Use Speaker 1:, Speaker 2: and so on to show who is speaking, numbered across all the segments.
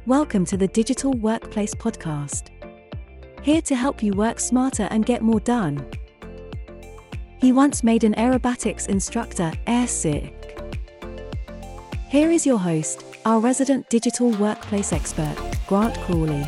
Speaker 1: Welcome to the Digital Workplace Podcast. Here to help you work smarter and get more done. He once made an aerobatics instructor airsick. Here is your host, our resident digital workplace expert, Grant Crawley.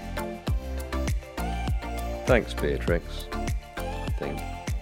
Speaker 2: Thanks, Beatrix. I think.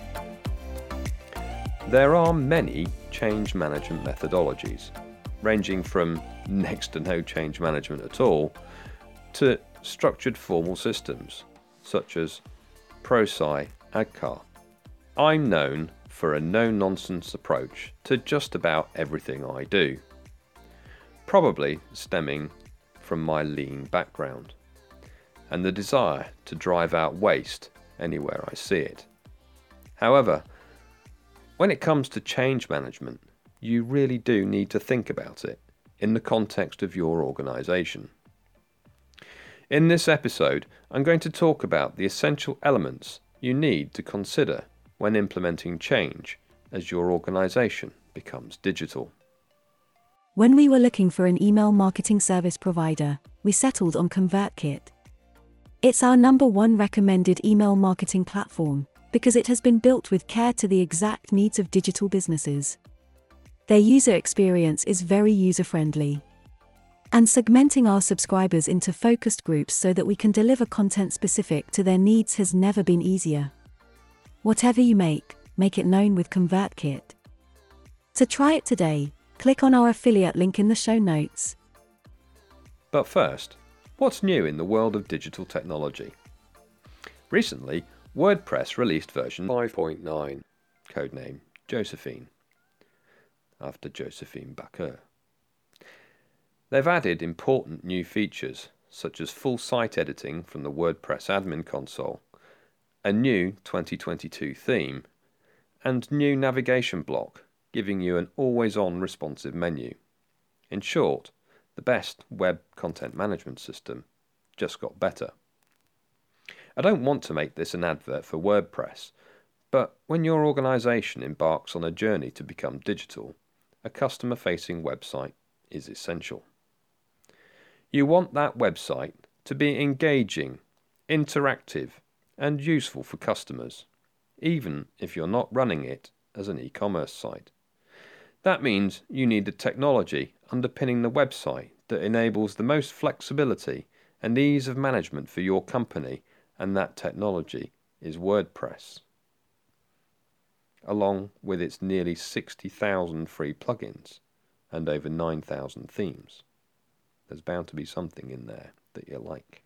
Speaker 2: There are many change management methodologies, ranging from next to no change management at all to structured formal systems, such as ProSci ADKAR. I'm known for a no-nonsense approach to just about everything I do, probably stemming from my lean background and the desire to drive out waste anywhere I see it. However, when it comes to change management, you really do need to think about it in the context of your organisation. In this episode, I'm going to talk about the essential elements you need to consider when implementing change as your organisation becomes digital.
Speaker 1: When we were looking for an email marketing service provider, we settled on ConvertKit. It's our #1 recommended email marketing platform because it has been built with care to the exact needs of digital businesses. Their user experience is very user-friendly. And segmenting our subscribers into focused groups so that we can deliver content specific to their needs has never been easier. Whatever you make it known with ConvertKit. To try it today, click on our affiliate link in the show notes.
Speaker 2: But first, what's new in the world of digital technology? Recently, WordPress released version 5.9, codename Josephine, after Josephine Baker. They've added important new features, such as full site editing from the WordPress admin console, a new 2022 theme, and new navigation block, giving you an always-on responsive menu. In short, the best web content management system just got better. I don't want to make this an advert for WordPress, but when your organisation embarks on a journey to become digital, a customer-facing website is essential. You want that website to be engaging, interactive, and useful for customers, even if you're not running it as an e-commerce site. That means you need the technology underpinning the website that enables the most flexibility and ease of management for your company, and that technology is WordPress, along with its nearly 60,000 free plugins and over 9,000 themes. There's bound to be something in there that you like.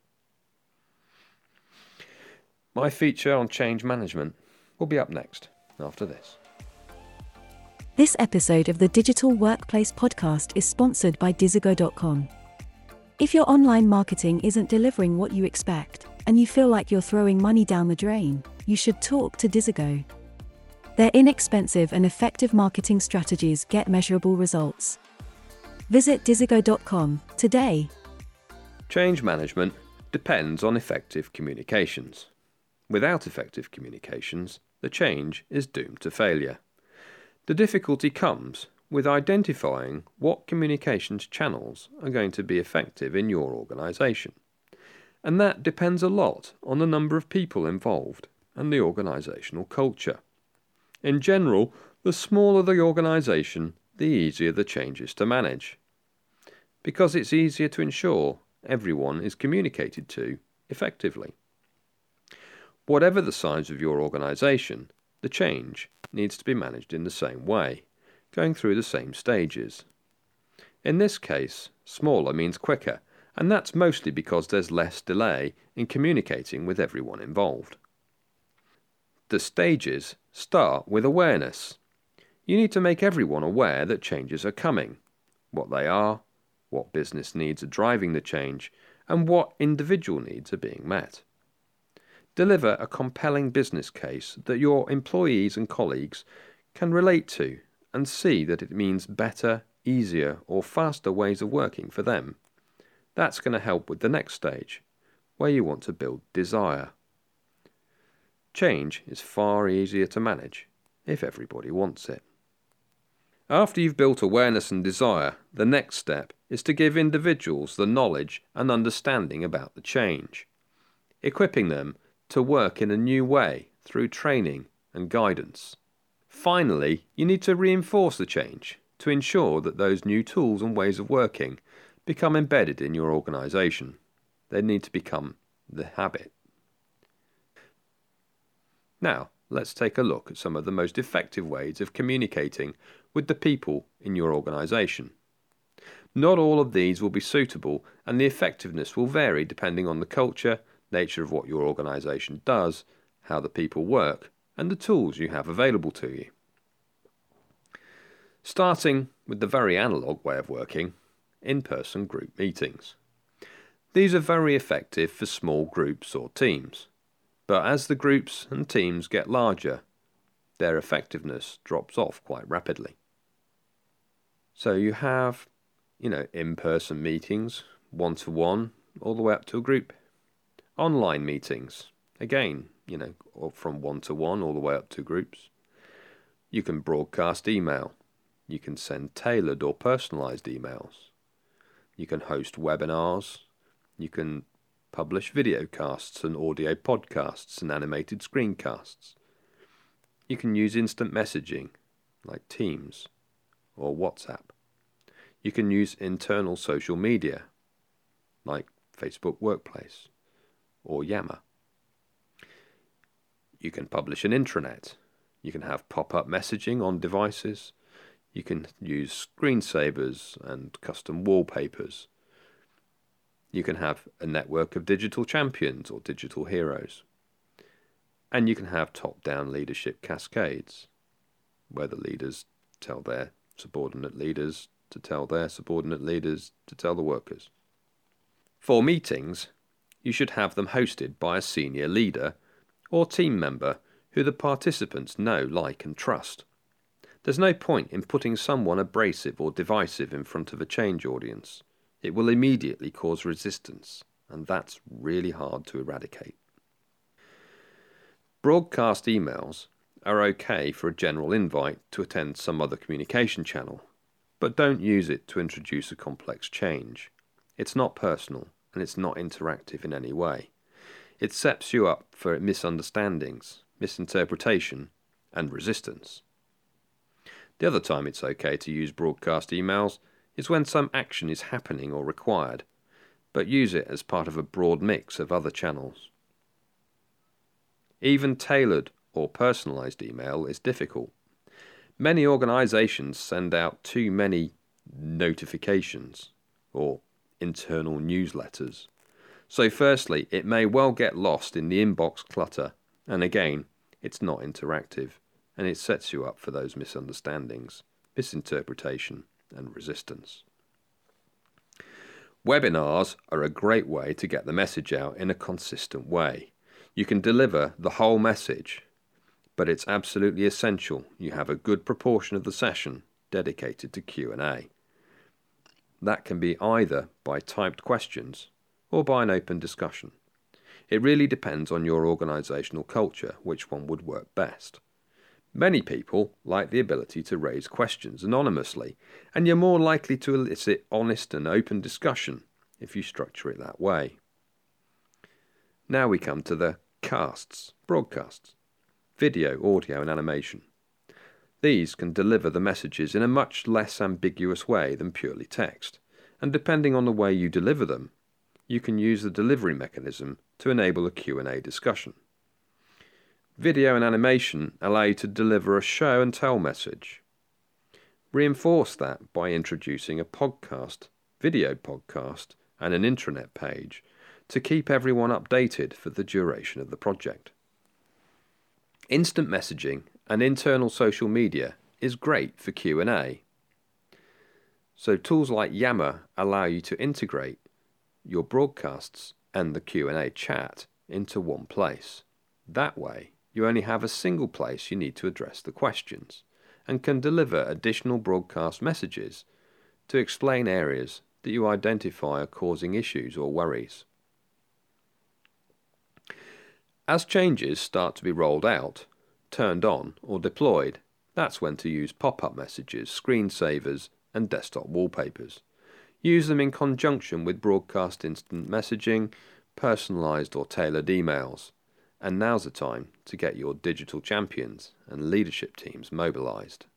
Speaker 2: My feature on change management will be up next after this.
Speaker 1: This episode of the Digital Workplace Podcast is sponsored by Dizigo.com. If your online marketing isn't delivering what you expect, and you feel like you're throwing money down the drain, you should talk to Dizigo. Their inexpensive and effective marketing strategies get measurable results. Visit Dizigo.com today.
Speaker 2: Change management depends on effective communications. Without effective communications, the change is doomed to failure. The difficulty comes with identifying what communications channels are going to be effective in your organisation. And that depends a lot on the number of people involved and the organisational culture. In general, the smaller the organisation, the easier the change is to manage, because it's easier to ensure everyone is communicated to effectively. Whatever the size of your organisation, the change needs to be managed in the same way, going through the same stages. In this case, smaller means quicker, and that's mostly because there's less delay in communicating with everyone involved. The stages start with awareness. You need to make everyone aware that changes are coming, what they are, what business needs are driving the change, and what individual needs are being met. Deliver a compelling business case that your employees and colleagues can relate to and see that it means better, easier, or faster ways of working for them. That's going to help with the next stage, where you want to build desire. Change is far easier to manage if everybody wants it. After you've built awareness and desire, the next step is to give individuals the knowledge and understanding about the change, equipping them to work in a new way through training and guidance. Finally, you need to reinforce the change to ensure that those new tools and ways of working become embedded in your organisation. They need to become the habit. Now, let's take a look at some of the most effective ways of communicating with the people in your organisation. Not all of these will be suitable, and the effectiveness will vary depending on the culture, nature of what your organisation does, how the people work, and the tools you have available to you. Starting with the very analogue way of working, in-person group meetings. These are very effective for small groups or teams, but as the groups and teams get larger, their effectiveness drops off quite rapidly. So you have, in-person meetings, one-to-one, all the way up to a group. Online meetings, again, or from one-to-one all the way up to groups. You can broadcast email. You can send tailored or personalised emails. You can host webinars. You can publish videocasts and audio podcasts and animated screencasts. You can use instant messaging, like Teams or WhatsApp. You can use internal social media, like Facebook Workplace or Yammer. You can publish an intranet. You can have pop-up messaging on devices. You can use screensavers and custom wallpapers. You can have a network of digital champions or digital heroes. And you can have top-down leadership cascades, where the leaders tell their subordinate leaders to tell their subordinate leaders to tell the workers. For meetings, you should have them hosted by a senior leader or team member who the participants know, like and trust. There's no point in putting someone abrasive or divisive in front of a change audience. It will immediately cause resistance, and that's really hard to eradicate. Broadcast emails are okay for a general invite to attend some other communication channel, but don't use it to introduce a complex change. It's not personal, and it's not interactive in any way. It sets you up for misunderstandings, misinterpretation, and resistance. The other time it's okay to use broadcast emails is when some action is happening or required, but use it as part of a broad mix of other channels. Even tailored or personalised email is difficult. Many organisations send out too many notifications or internal newsletters. So firstly, it may well get lost in the inbox clutter, and again, it's not interactive, and it sets you up for those misunderstandings, misinterpretation, and resistance. Webinars are a great way to get the message out in a consistent way. You can deliver the whole message, but it's absolutely essential you have a good proportion of the session dedicated to Q&A. That can be either by typed questions or by an open discussion. It really depends on your organisational culture which one would work best. Many people like the ability to raise questions anonymously, and you're more likely to elicit honest and open discussion if you structure it that way. Now we come to the broadcasts, video, audio and animation. These can deliver the messages in a much less ambiguous way than purely text, and depending on the way you deliver them, you can use the delivery mechanism to enable a Q&A discussion. Video and animation allow you to deliver a show and tell message. Reinforce that by introducing a podcast, video podcast, and an intranet page to keep everyone updated for the duration of the project. Instant messaging and internal social media is great for Q&A. So tools like Yammer allow you to integrate your broadcasts and the Q&A chat into one place. That way, you only have a single place you need to address the questions and can deliver additional broadcast messages to explain areas that you identify are causing issues or worries. As changes start to be rolled out, turned on or deployed, That's when to use pop-up messages, screensavers, and desktop wallpapers. Use them in conjunction with broadcast instant messaging, personalised or tailored emails. And now's the time to get your digital champions and leadership teams mobilised.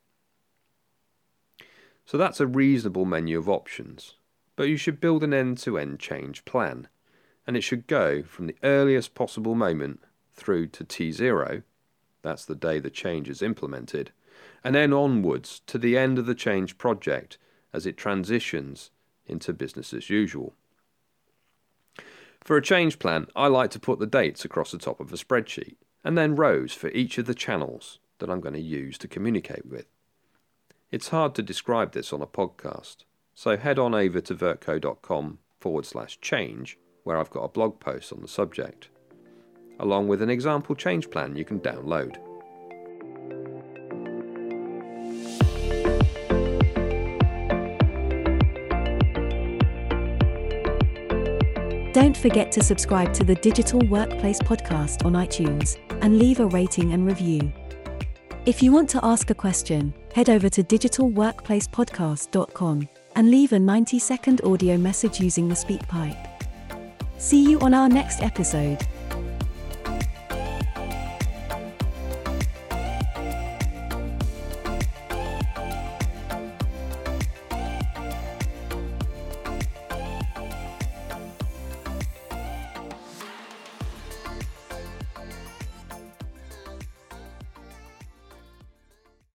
Speaker 2: So that's a reasonable menu of options, but you should build an end-to-end change plan, and it should go from the earliest possible moment through to T0, that's the day the change is implemented, and then onwards to the end of the change project as it transitions into business as usual. For a change plan, I like to put the dates across the top of a spreadsheet, and then rows for each of the channels that I'm going to use to communicate with. It's hard to describe this on a podcast, so head on over to vertco.com/change, where I've got a blog post on the subject, along with an example change plan you can download.
Speaker 1: Don't forget to subscribe to the Digital Workplace Podcast on iTunes and leave a rating and review. If you want to ask a question, head over to digitalworkplacepodcast.com and leave a 90-second audio message using the SpeakPipe. See you on our next episode.